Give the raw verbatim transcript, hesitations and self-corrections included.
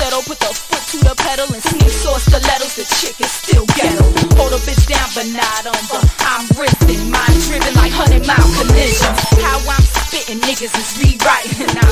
falsetto, put the foot to the pedal and sneak saw stilettos. The chick is still ghetto. Hold a bitch down, but not under. I'm ripping, mind driven like hundred mile collisions. How I'm spitting, niggas is rewriting.